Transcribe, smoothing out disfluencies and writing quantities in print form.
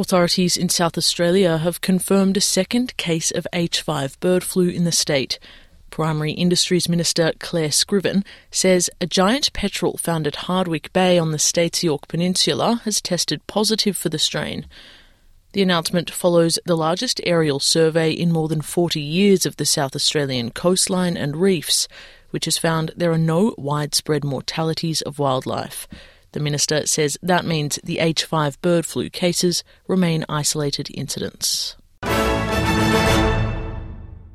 Authorities in South Australia have confirmed a second case of H5 bird flu in the state. Primary Industries Minister Claire Scriven says a giant petrel found at Hardwick Bay on the state's York Peninsula has tested positive for the strain. The announcement follows the largest aerial survey in more than 40 years of the South Australian coastline and reefs, which has found there are no widespread mortalities of wildlife. The minister says that means the H5 bird flu cases remain isolated incidents.